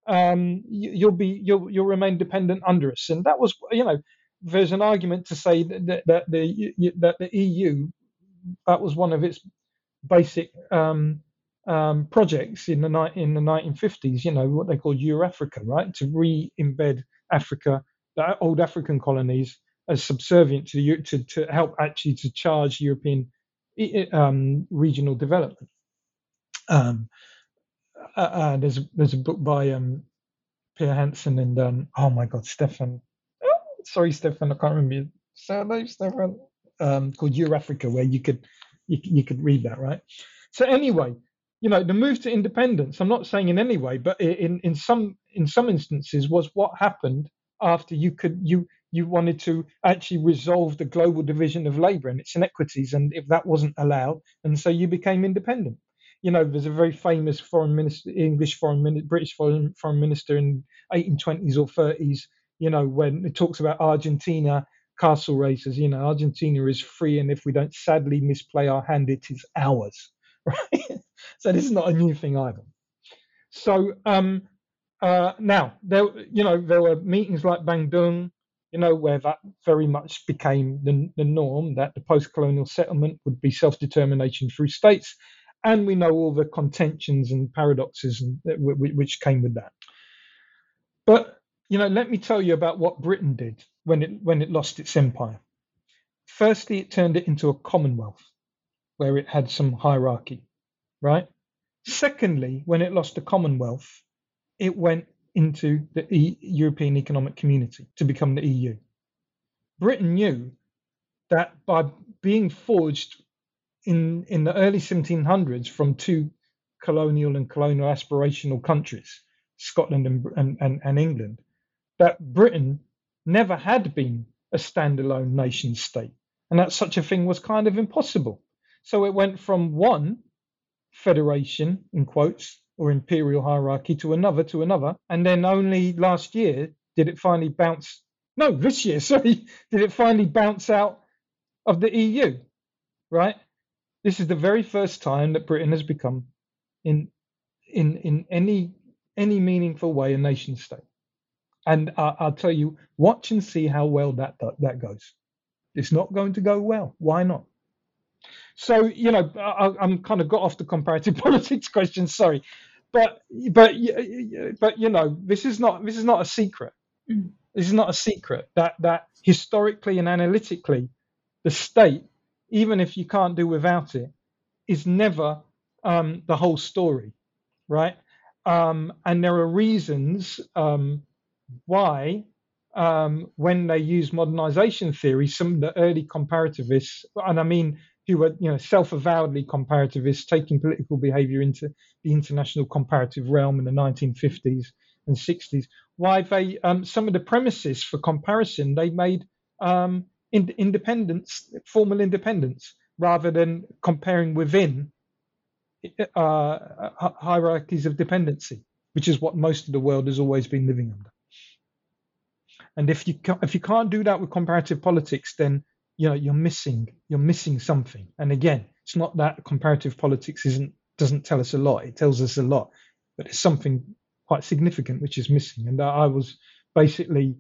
Speaker 3: remain dependent under us. And that was, there's an argument to say that the EU, that was one of its basic projects in the 1950s. What they called Eurafrica, right, to re-embed Africa, the old African colonies, as subservient to help actually to charge European regional development. There's a book by Pierre Hansen and oh my God, Stefan. Oh, sorry, Stefan, I can't remember your surname, Stefan. Called Eurafrica, where you could read that, right? So anyway, the move to independence, I'm not saying in any way, but in some instances was what happened after you wanted to actually resolve the global division of labor and its inequities, and if that wasn't allowed, and so you became independent. There's a very famous British foreign minister in 1820s or 30s, when it talks about Argentina castle races, Argentina is free, and if we don't sadly misplay our hand, it is ours, right? So this is not a new thing either. So now there were meetings like Bandung, where that very much became the norm, that the post-colonial settlement would be self-determination through states. And we know all the contentions and paradoxes which came with that. But, let me tell you about what Britain did when it lost its empire. Firstly, it turned it into a commonwealth where it had some hierarchy, right? Secondly, when it lost the commonwealth, it went into the European Economic Community to become the EU. Britain knew that by being forged in the early 1700s from two colonial aspirational countries, Scotland and England, that Britain never had been a standalone nation state, and that such a thing was kind of impossible. So it went from one federation, in quotes, or imperial hierarchy to another, and then only last year did it finally bounce out of the EU, right? This is the very first time that Britain has become, in any meaningful way, a nation state. And I'll tell you, watch and see how well that goes. It's not going to go well. Why not? So I'm kind of got off the comparative politics question. Sorry, but this is not a secret. This is not a secret that historically and analytically, the state, even if you can't do without it, is never the whole story, right? And there are reasons why, when they use modernization theory, some of the early comparativists, and I mean who were self-avowedly comparativists, taking political behavior into the international comparative realm in the 1950s and 60s, why they some of the premises for comparison they made independence, formal independence, rather than comparing within hierarchies of dependency, which is what most of the world has always been living under. And if you can't do that with comparative politics, then you're missing something. And again, it's not that comparative politics doesn't tell us a lot. It tells us a lot, but it's something quite significant which is missing. And I was basically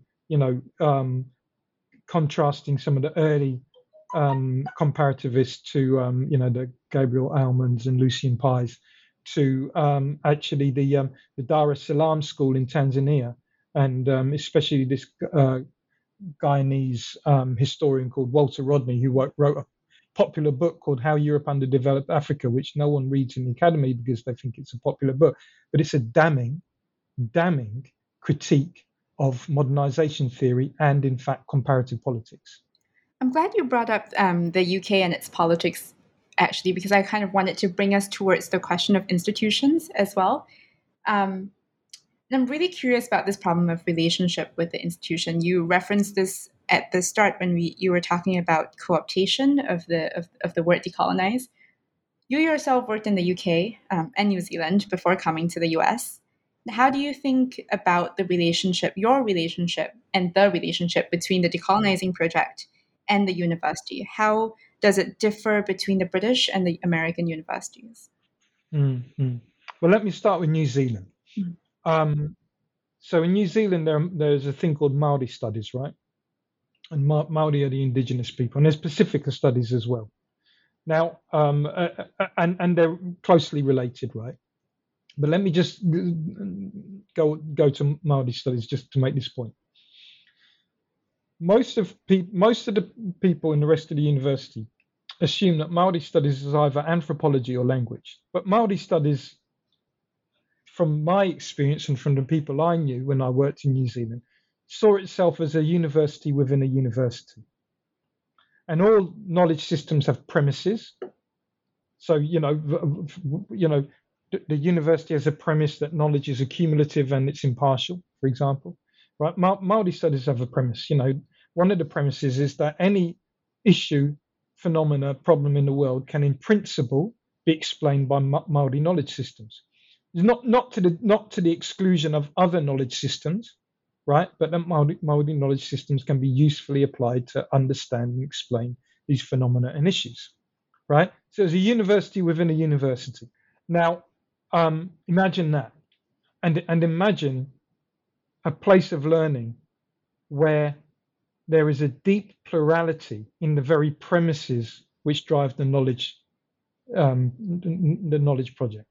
Speaker 3: contrasting some of the early comparativists to the Gabriel Almans and Lucian Pais to actually the Dar es Salaam school in Tanzania, and especially this Guyanese historian called Walter Rodney, who wrote a popular book called How Europe Underdeveloped Africa, which no one reads in the academy because they think it's a popular book, but it's a damning critique of modernization theory and, in fact, comparative politics.
Speaker 2: I'm glad you brought up the UK and its politics, actually, because I kind of wanted to bring us towards the question of institutions as well. And I'm really curious about this problem of relationship with the institution. You referenced this at the start when you were talking about co-optation of the word decolonize. You yourself worked in the UK and New Zealand before coming to the US. How do you think about your relationship and the relationship between the decolonizing project and the university? How does it differ between the British and the American universities?
Speaker 3: Mm-hmm. Well, let me start with New Zealand. So in New Zealand, there's a thing called Māori studies, right? And Māori are the indigenous people, and there's Pacifica studies as well. Now, and they're closely related, right? But let me just go to Māori studies just to make this point. Most of the people in the rest of the university assume that Māori studies is either anthropology or language. But Māori studies, from my experience and from the people I knew when I worked in New Zealand, saw itself as a university within a university. And all knowledge systems have premises. So, the university has a premise that knowledge is accumulative and it's impartial, for example. Right? Māori studies have a premise. One of the premises is that any issue, phenomena, problem in the world can, in principle, be explained by Māori knowledge systems. Not to the exclusion of other knowledge systems, right? But that Māori knowledge systems can be usefully applied to understand and explain these phenomena and issues, right? So it's a university within a university. Now, imagine that, and imagine a place of learning where there is a deep plurality in the very premises which drive the knowledge project.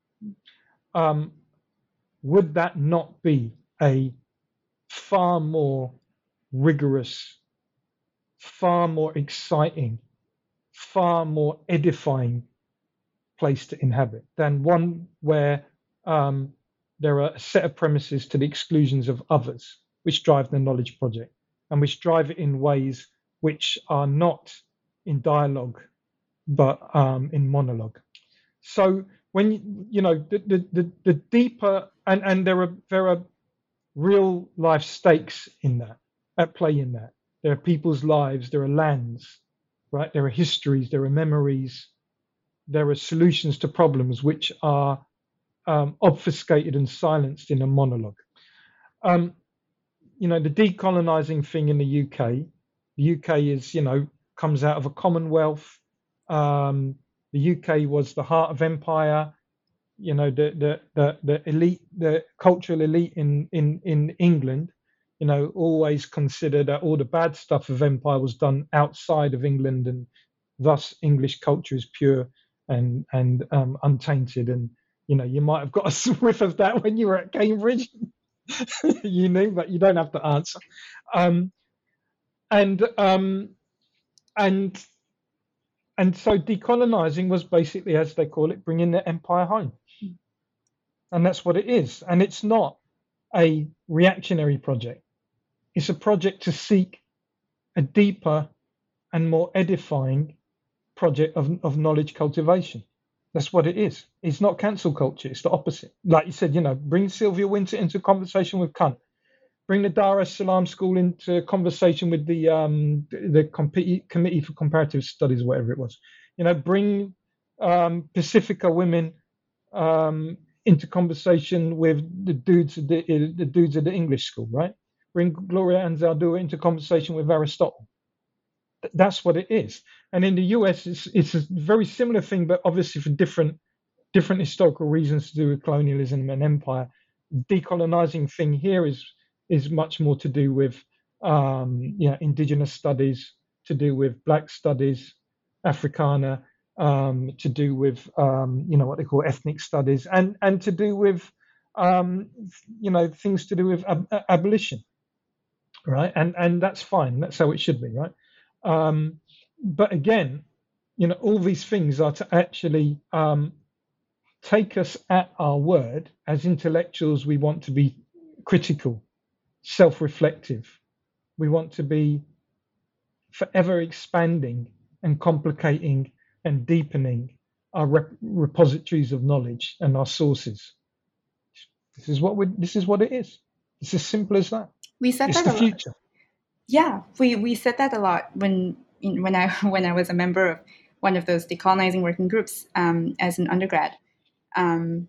Speaker 3: Would that not be a far more rigorous, far more exciting, far more edifying place to inhabit than one where there are a set of premises to the exclusions of others which drive the knowledge project and which drive it in ways which are not in dialogue but in monologue. So when the deeper and there are real life stakes in that, at play in that. There are people's lives, there are lands, right? There are histories, there are memories, there are solutions to problems which are obfuscated and silenced in a monologue. The decolonizing thing in the UK is, comes out of a commonwealth. The UK was the heart of empire. The elite, the cultural elite in England, always consider that all the bad stuff of empire was done outside of England, and thus English culture is pure and untainted. And you might have got a whiff of that when you were at Cambridge, but you don't have to answer. And so decolonizing was basically, as they call it, bringing the empire home. And that's what it is. And it's not a reactionary project. It's a project to seek a deeper and more edifying project of knowledge cultivation. That's what it is. It's not cancel culture. It's the opposite. Like you said, bring Sylvia Wynter into conversation with Kant. Bring the Dar es Salaam School into conversation with the Committee for Comparative Studies, whatever it was. Bring Pacifica women into conversation with the dudes of the English school, right? Bring Gloria Anzaldúa into conversation with Aristotle. That's what it is. And in the US, it's a very similar thing, but obviously for different historical reasons to do with colonialism and empire. Decolonizing thing here is much more to do with indigenous studies, to do with Black studies, Africana, to do with what they call ethnic studies, and to do with things to do with abolition, right? And that's fine. That's how it should be, right? But again, all these things are to actually take us at our word. As intellectuals, we want to be critical, self-reflective. We want to be forever expanding and complicating and deepening our repositories of knowledge and our sources. This is what it is. It's as simple as that.
Speaker 2: We said
Speaker 3: it's
Speaker 2: that
Speaker 3: the future.
Speaker 2: Yeah, we said that a lot when I was a member of one of those decolonizing working groups as an undergrad, and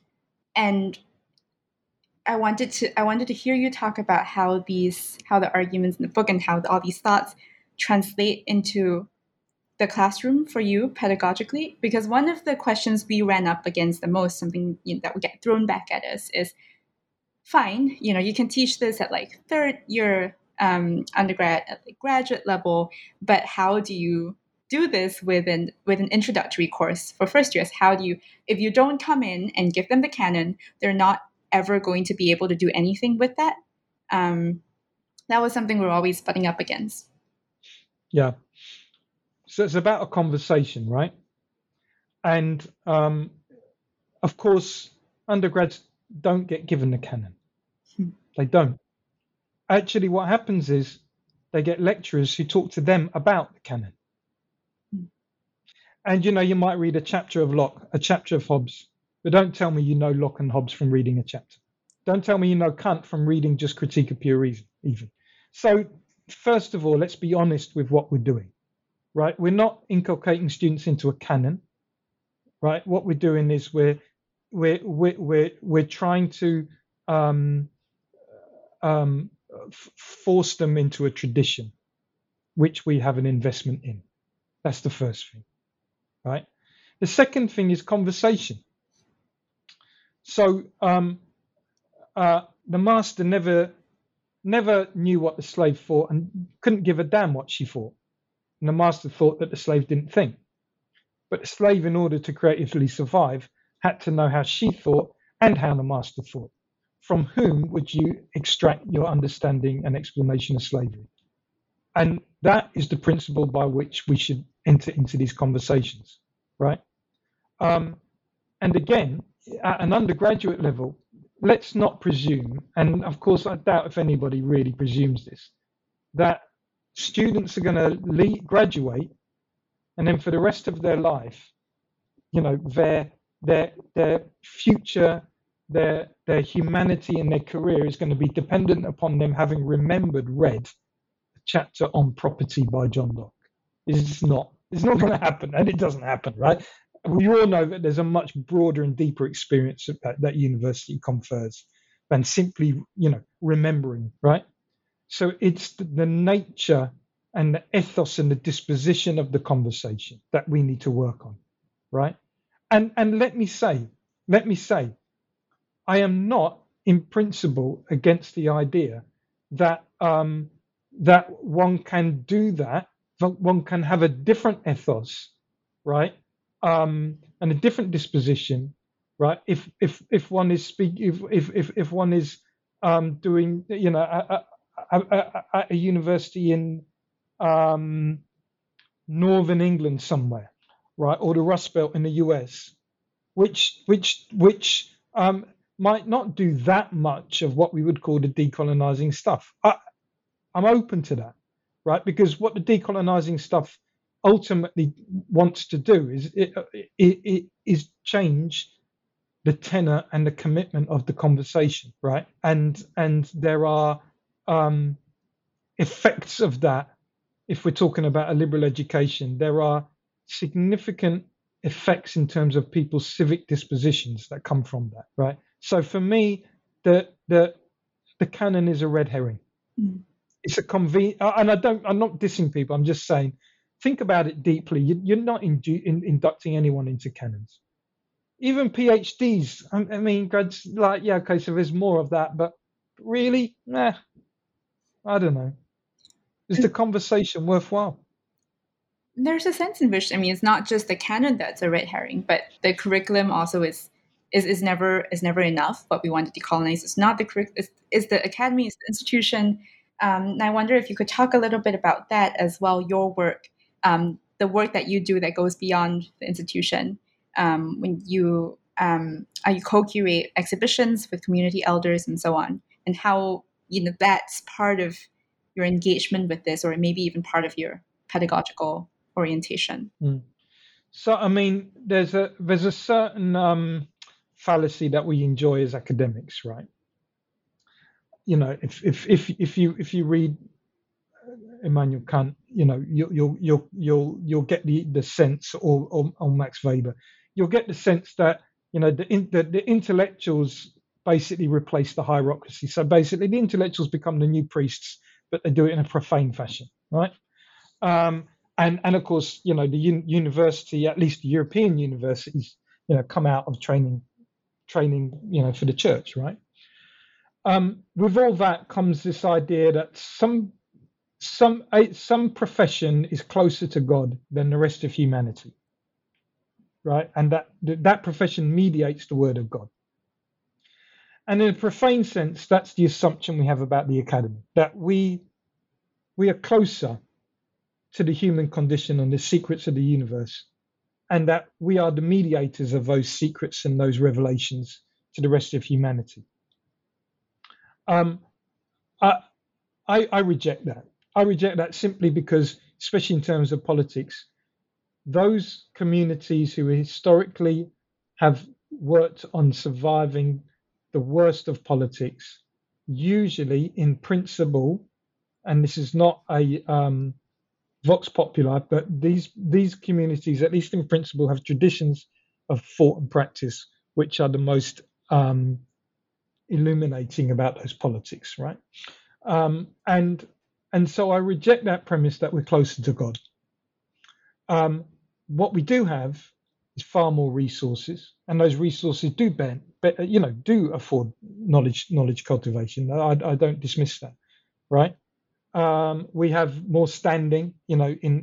Speaker 2: I wanted to hear you talk about how the arguments in the book and how all these thoughts translate into the classroom for you pedagogically, because one of the questions we ran up against the most, something that would get thrown back at us, is fine, you can teach this at like third year undergrad at the graduate level, but how do you do this with an introductory course for first years? How do you, if you don't come in and give them the canon, they're not ever going to be able to do anything with that. That was something we're always butting up against.
Speaker 3: Yeah. So it's about a conversation, right? And of course, undergrads don't get given the canon. They don't. Actually, what happens is they get lecturers who talk to them about the canon. And you might read a chapter of Locke, a chapter of Hobbes, but don't tell me you know Locke and Hobbes from reading a chapter. Don't tell me you know Kant from reading just Critique of Pure Reason, even. So, first of all, let's be honest with what we're doing, right? We're not inculcating students into a canon, right? What we're doing is we're trying to force them into a tradition, which we have an investment in. That's the first thing, right? The second thing is conversation. So the master never knew what the slave thought and couldn't give a damn what she thought. And the master thought that the slave didn't think. But the slave, in order to creatively survive, had to know how she thought and how the master thought. From whom would you extract your understanding and explanation of slavery? And that is the principle by which we should enter into these conversations, right? And again, at an undergraduate level, let's not presume, and of course I doubt if anybody really presumes this, that students are going to graduate and then for the rest of their life, their future, their humanity and their career is going to be dependent upon them having read a chapter on property by John Locke. It's not going to happen, and it doesn't happen, right? We all know that there's a much broader and deeper experience that university confers than simply, remembering, right? So it's the nature and the ethos and the disposition of the conversation that we need to work on, right? And let me say, I am not in principle against the idea that that one can do that one can have a different ethos, right? And a different disposition, right? If one is if one is doing, at a university in northern England somewhere, right, or the Rust Belt in the US, which might not do that much of what we would call the decolonizing stuff. I'm open to that, right? Because what the decolonizing stuff ultimately wants to do is change the tenor and the commitment of the conversation, right? And there are effects of that. If we're talking about a liberal education, there are significant effects in terms of people's civic dispositions that come from that, right? So for me, the canon is a red herring. Mm. It's a convenient, and I'm not dissing people. I'm just saying, think about it deeply. You're not inducting anyone into canons. Even PhDs. I mean, grads, like, yeah, okay, so there's more of that, but really, I don't know. Is the conversation worthwhile?
Speaker 2: There's a sense in which, I mean, it's not just the canon that's a red herring, but the curriculum also is is never enough. What we want to decolonize is not is the academy, is the institution. And I wonder if you could talk a little bit about that as well. Your work, the work that you do that goes beyond the institution. When you co-curate exhibitions with community elders and so on, and how that's part of your engagement with this, or maybe even part of your pedagogical orientation.
Speaker 3: So, I mean, there's a certain fallacy that we enjoy as academics, right? If you read Immanuel Kant, you'll get the sense, or Max Weber, you'll get the sense that the intellectuals basically replace the hierarchy. So basically, the intellectuals become the new priests, but they do it in a profane fashion, right? And of course, the university, at least the European universities, come out of training, for the church, right? With all that comes this idea that some profession is closer to God than the rest of humanity, right? And that profession mediates the word of God. And in a profane sense, that's the assumption we have about the academy, that we are closer to the human condition and the secrets of the universe, and that we are the mediators of those secrets and those revelations to the rest of humanity. I reject that. I reject that simply because, especially in terms of politics, those communities who historically have worked on surviving the worst of politics, usually in principle, and this is not a vox populi, but these communities, at least in principle, have traditions of thought and practice which are the most illuminating about those politics, right? And so I reject that premise that we're closer to God. What we do have is far more resources, and those resources do afford knowledge cultivation. I don't dismiss that, right? We have more standing, in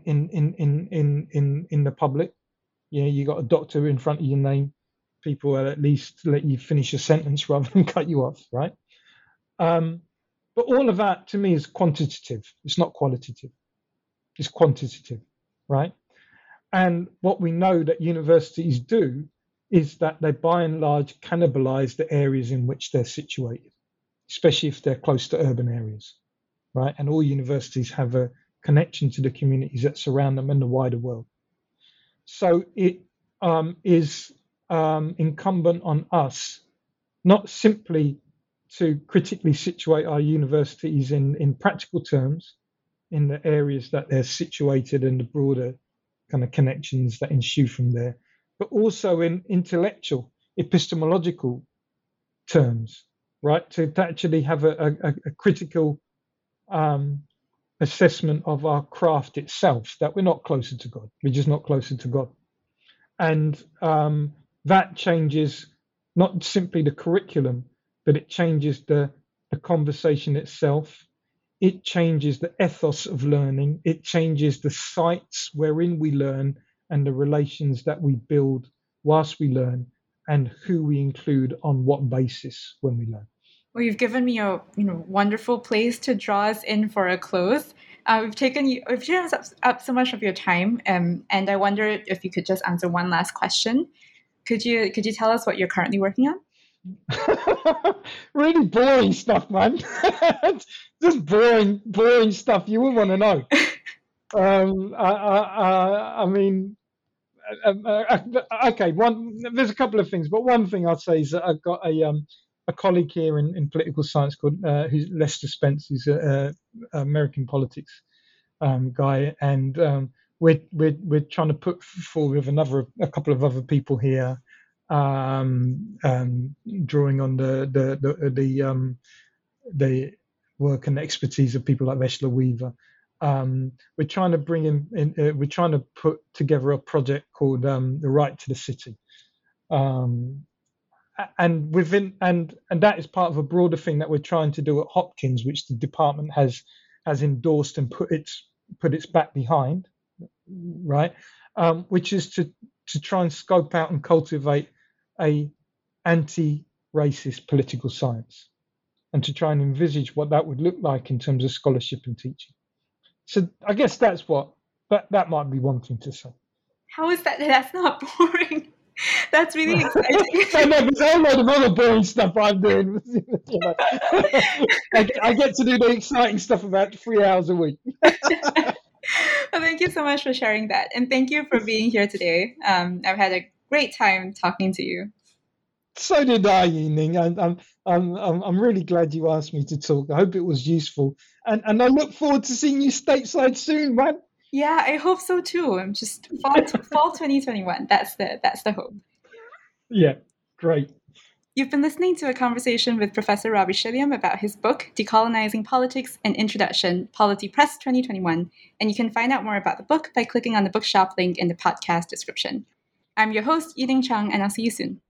Speaker 3: the public. You got a doctor in front of your name. People will at least let you finish a sentence rather than cut you off, right? But all of that to me is quantitative. It's not qualitative. It's quantitative, right? And what we know that universities do is that they, by and large, cannibalize the areas in which they're situated, especially if they're close to urban areas, right? And all universities have a connection to the communities that surround them and the wider world. So it is incumbent on us not simply to critically situate our universities in practical terms in the areas that they're situated and the broader kind of connections that ensue from there, but also in intellectual, epistemological terms, right? To actually have a critical assessment of our craft itself, that we're not closer to God. We're just not closer to God. And that changes not simply the curriculum, but it changes the conversation itself. It changes the ethos of learning. It changes the sites wherein we learn and the relations that we build whilst we learn, and who we include on what basis when we learn.
Speaker 2: Well, you've given me a wonderful place to draw us in for a close. We've taken up so much of your time, and I wonder if you could just answer one last question. Could you tell us what you're currently working on?
Speaker 3: Really boring stuff, man. Just boring stuff you wouldn't want to know. I mean, okay. There's a couple of things, but one thing I'd say is that I've got a colleague here in political science called who's Lester Spence, who's an American politics guy, and we're trying to put forward with a couple of other people here, drawing on the work and expertise of people like Veshla Weaver. We're trying to bring in we're trying to put together a project called The Right to the City. And that is part of a broader thing that we're trying to do at Hopkins, which the department has endorsed and put its back behind, right? Which is to try and scope out and cultivate a anti-racist political science, and to try and envisage what that would look like in terms of scholarship and teaching. So I guess that's what that might be one thing to say.
Speaker 2: How is that? That's not boring. That's really exciting.
Speaker 3: I know, there's a whole load of other boring stuff I'm doing. I get to do the exciting stuff about 3 hours a week.
Speaker 2: Well, thank you so much for sharing that. And thank you for being here today. I've had a great time talking to you.
Speaker 3: So did I, Yining. I'm really glad you asked me to talk. I hope it was useful. And I look forward to seeing you stateside soon, man.
Speaker 2: Yeah, I hope so too. I'm just fall 2021. That's the hope.
Speaker 3: Yeah, great.
Speaker 2: You've been listening to a conversation with Professor Robbie Shilliam about his book, Decolonizing Politics, an Introduction, Polity Press 2021, and you can find out more about the book by clicking on the bookshop link in the podcast description. I'm your host, Yining Chang, and I'll see you soon.